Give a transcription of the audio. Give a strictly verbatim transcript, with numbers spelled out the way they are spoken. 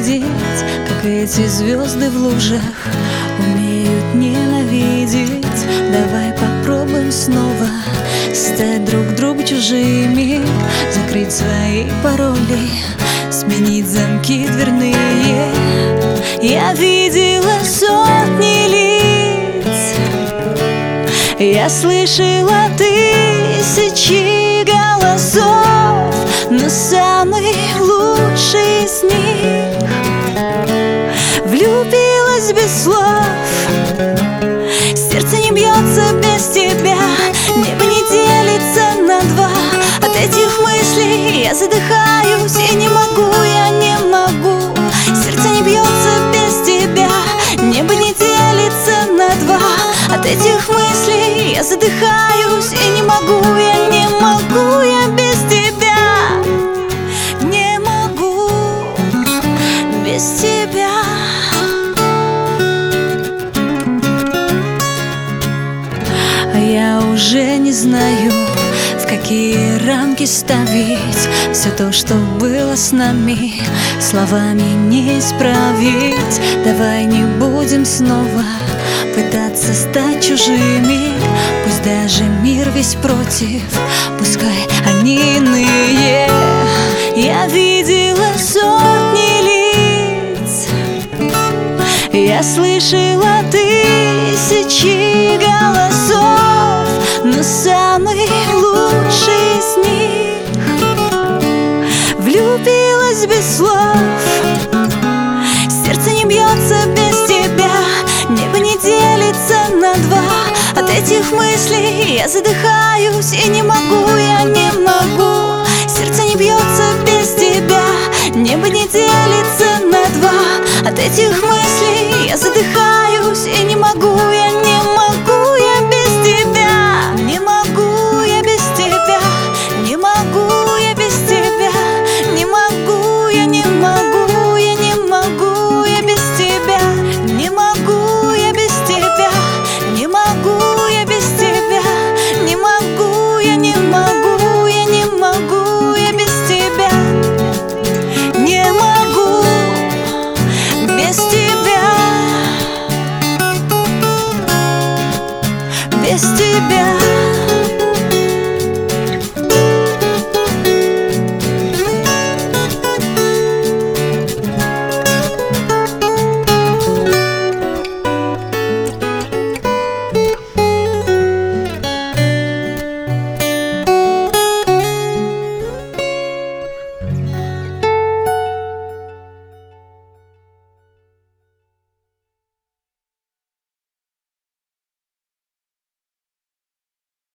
видеть, как эти звезды в лужах умеют ненавидеть. Давай попробуем снова стать друг другу чужими, закрыть свои пароли, сменить замки дверные. Я видела сотни лиц, я слышала тысячи голосов, но самый лучший из них влюбилась без слов. Сердце не бьется без тебя, небо не делится на два. От этих мыслей я задыхаюсь и не могу, я не могу. Сердце не бьется без тебя, небо не делится на два. От этих мыслей я задыхаюсь и не могу, я не могу, я без тебя не могу, без тебя. А я уже не знаю, в какие рамки ставить все то, что было с нами, словами не исправить. Давай не будем снова пытаться стать чужими, пусть даже мир весь против, пускай они иные. Я видела сотни лиц, я слышала тысячи голосов, но самый лучший из них влюбилась без слов. Сердце не бьется без тебя, небо не делится на два. От этих мыслей я задыхаюсь и не могу, я не могу. Сердце не бьется без тебя, небо не делится на два. От этих мыслей я задыхаюсь